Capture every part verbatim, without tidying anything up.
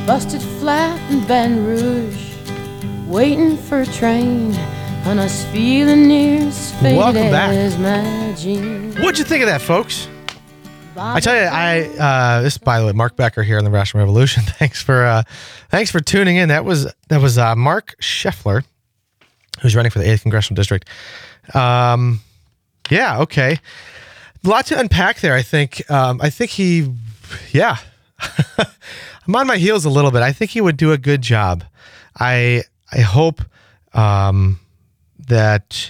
busted flat in Baton Rouge, waiting for a train, and us feeling near as faded Welcome back. as my jeans. What'd you think of that, folks? I tell you, I uh, this by the way, Mark Becker here on the Rational Revolution. Thanks for uh, thanks for tuning in. That was that was uh, Mark Scheffler, who's running for the eighth Congressional District. Um, yeah, okay, a lot to unpack there. I think um, I think he, yeah, I'm on my heels a little bit. I think he would do a good job. I I hope um, that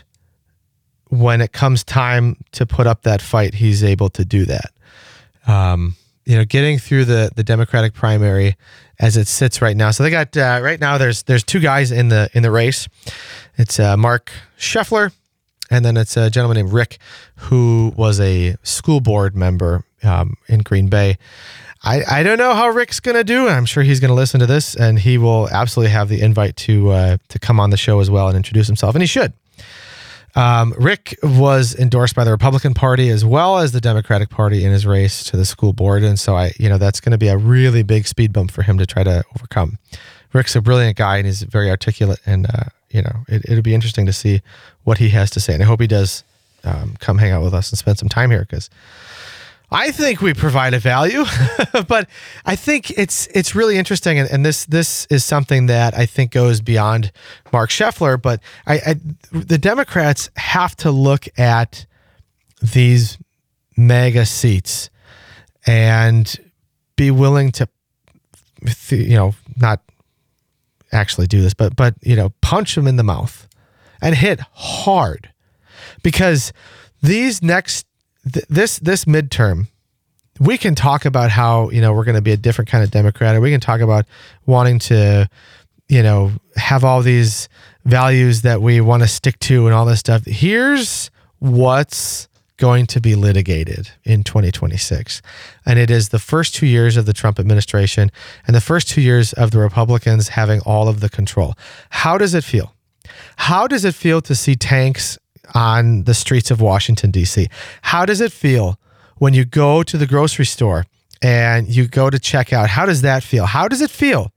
when it comes time to put up that fight, he's able to do that. Um, you know, getting through the, the Democratic primary as it sits right now. So they got uh, right now. There's there's two guys in the in the race. It's uh, Mark Scheffler, and then it's a gentleman named Rick, who was a school board member um, in Green Bay. I, I don't know how Rick's going to do. I'm sure he's going to listen to this, and he will absolutely have the invite to uh, to come on the show as well and introduce himself, and he should. Um, Rick was endorsed by the Republican Party as well as the Democratic Party in his race to the school board. And so I, you know, that's going to be a really big speed bump for him to try to overcome. Rick's a brilliant guy and he's very articulate, and, uh, you know, it, it'll be interesting to see what he has to say. And I hope he does um, come hang out with us and spend some time here, because I think we provide a value, but I think it's it's really interesting, and, and this this is something that I think goes beyond Mark Scheffler. But I, I the Democrats have to look at these mega seats and be willing to, you know, not actually do this, but but you know, punch them in the mouth and hit hard, because these next. This this midterm, we can talk about how, you know, we're going to be a different kind of Democrat, or we can talk about wanting to, you know, have all these values that we want to stick to and all this stuff. Here's what's going to be litigated in twenty twenty-six. And it is the first two years of the Trump administration and the first two years of the Republicans having all of the control. How does it feel? How does it feel to see tanks on the streets of Washington, D C? How does it feel when you go to the grocery store and you go to check out? How does that feel? How does it feel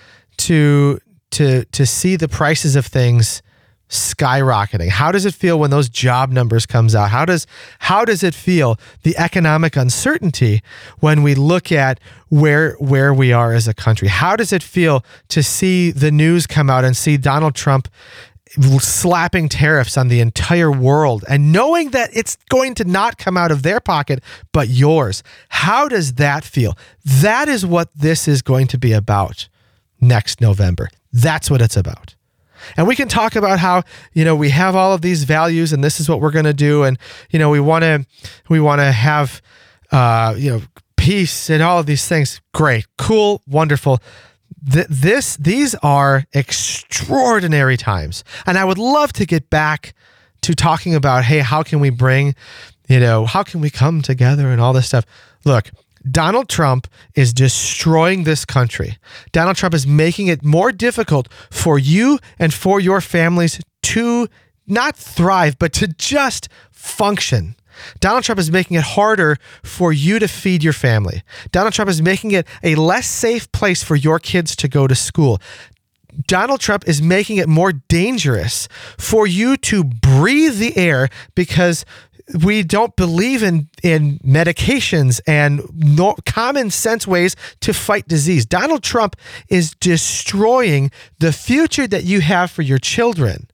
to to to see the prices of things skyrocketing? How does it feel when those job numbers comes out? How does how does it feel, the economic uncertainty, when we look at where where we are as a country? How does it feel to see the news come out and see Donald Trump slapping tariffs on the entire world and knowing that it's going to not come out of their pocket, but yours? How does that feel? That is what this is going to be about next November. That's what it's about. And we can talk about how, you know, we have all of these values and this is what we're going to do. And, you know, we want to, we want to have, uh, you know, peace and all of these things. Great, cool, wonderful. Th- this, these are extraordinary times. And I would love to get back to talking about, hey, how can we bring, you know, how can we come together and all this stuff? Look, Donald Trump is destroying this country. Donald Trump is making it more difficult for you and for your families to not thrive, but to just function. Donald Trump is making it harder for you to feed your family. Donald Trump is making it a less safe place for your kids to go to school. Donald Trump is making it more dangerous for you to breathe the air because we don't believe in, in medications and no, common sense ways to fight disease. Donald Trump is destroying the future that you have for your children.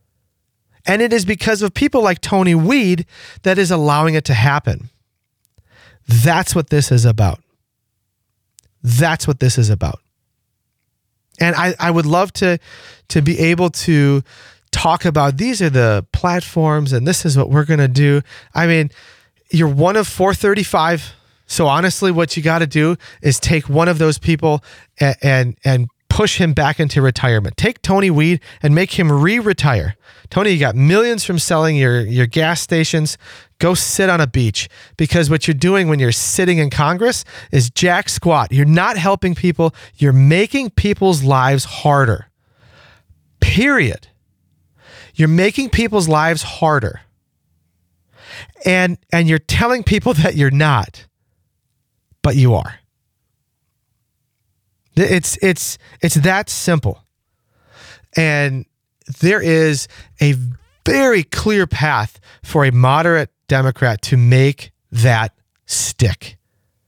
And it is because of people like Tony Weed that is allowing it to happen. That's what this is about. That's what this is about. And I, I would love to, to be able to talk about, these are the platforms and this is what we're going to do. I mean, you're one of four thirty-five. So honestly, what you got to do is take one of those people and, and, and push him back into retirement. Take Tony Weed and make him re-retire. Tony, you got millions from selling your, your gas stations. Go sit on a beach, because what you're doing when you're sitting in Congress is jack squat. You're not helping people. You're making people's lives harder. Period. You're making people's lives harder. And, and you're telling people that you're not, but you are. It's it's it's that simple. And there is a very clear path for a moderate Democrat to make that stick.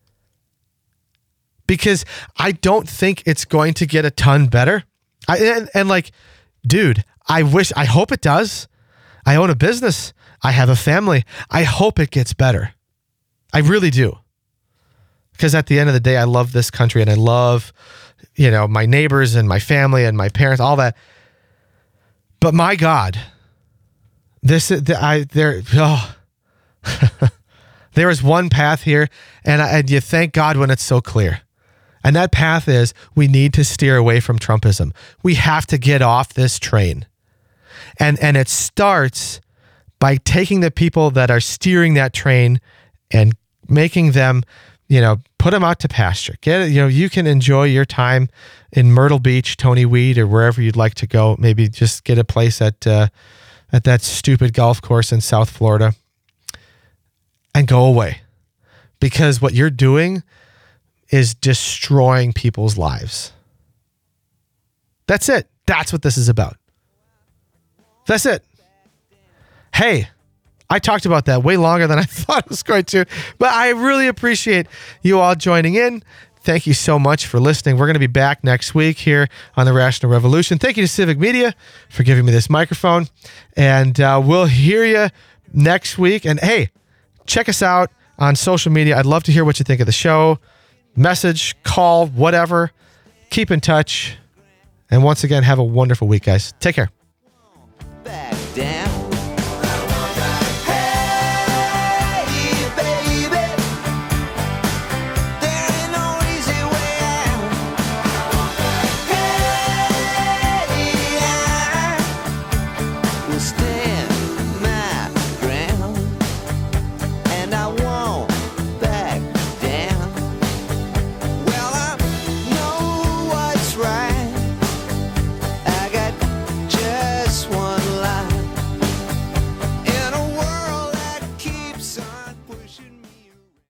Because I don't think it's going to get a ton better. I, and, and like, dude, I wish, I hope it does. I own a business. I have a family. I hope it gets better. I really do. Because at the end of the day, I love this country and I love, you know, my neighbors and my family and my parents, all that. But my God, this, I, there, oh, there is one path here, and, I, and you thank God when it's so clear. And that path is we need to steer away from Trumpism. We have to get off this train. And and it starts by taking the people that are steering that train and making them, you know, put them out to pasture. Get it, you know, you can enjoy your time in Myrtle Beach, Tony Weed, or wherever you'd like to go. Maybe just get a place at uh, at that stupid golf course in South Florida and go away. Because what you're doing is destroying people's lives. That's it. That's what this is about. That's it. Hey, I talked about that way longer than I thought I was going to, but I really appreciate you all joining in. Thank you so much for listening. We're going to be back next week here on the Rational Revolution. Thank you to Civic Media for giving me this microphone, and uh, we'll hear you next week. And hey, check us out on social media. I'd love to hear what you think of the show. Message, call, whatever. Keep in touch. And once again, have a wonderful week, guys. Take care.